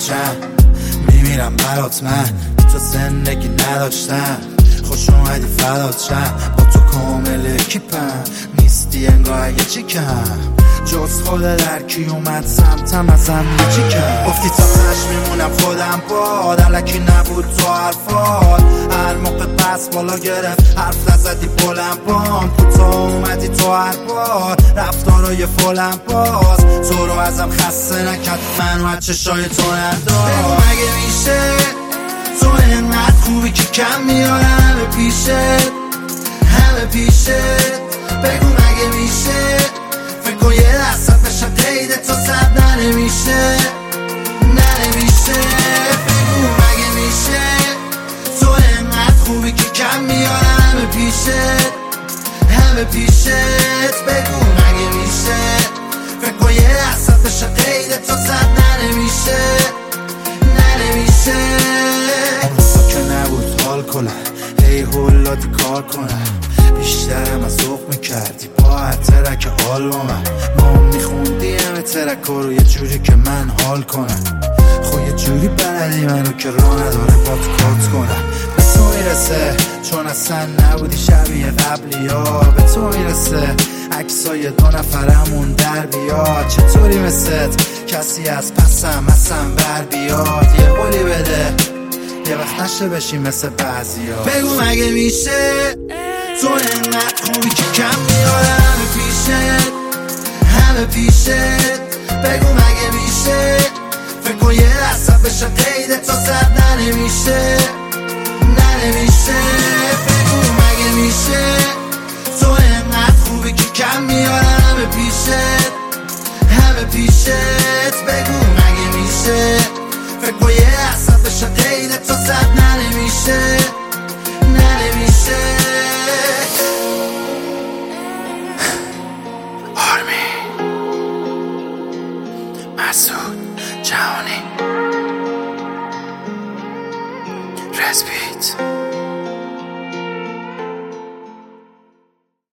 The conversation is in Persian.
چند میمیرم برات من تو زندگی نداشتم خوش اومدی فدات شم با تو کامل اکیپم نیستی انگار یه چیکم جز خود در کی اومد سمتم ازم یه چیکم گفتی تا پش میمونم خودم باد الکی نبود تو حرفات هر موقع پس بالا گرفت حرف نزدی بلند بام کوتاه اومدی تو هر بار رفتارای فلم باز تو رو ازم خسته نکرد منو از چشای تو ندار بگو مگه میشه تو اینقدر خوبی که کم میارم همه پیشت بگو مگه میشه فکر کن یه لحظت بشم قید تو صد نمیشه بگو مگه میشه تو اینقدر خوبی که کم میارم همه پیشت بگو مگه میشه فکر کن یه لحظت بشم قید تو صد نمیشه که نبود حال کنم هی هولادی کار کنم بیشترم از ذوق میکردی با هر ترک حال با من ما میخوندی همه ترک رو یه جوری که من حال کنم خب یه جوری بلدی منو که راه نداره با تو کات کنم به تو میرسه چون اصلا نبودی شبیه قبلی ها به تو میرسه عکسای دو نفرمون در بیاد چطوری مثل کسی از پسم بر بیاد یه قولی بده یه وقت نشه بشی مثل بعضی ها بگو مگه میشه تو اینقدر خوبی که کم میارم همه پیشت بگو مگه میشه فکر کن یه لحظت بشه قید تو صد نمیشه بگو مگه میشه تو اینقدر خوبی که کم میارم همه پیشت بگو مگه میشه فکر کن یه لحظت بشه قید تو صد نمیشه آرمی مسعود جهانی رزبیت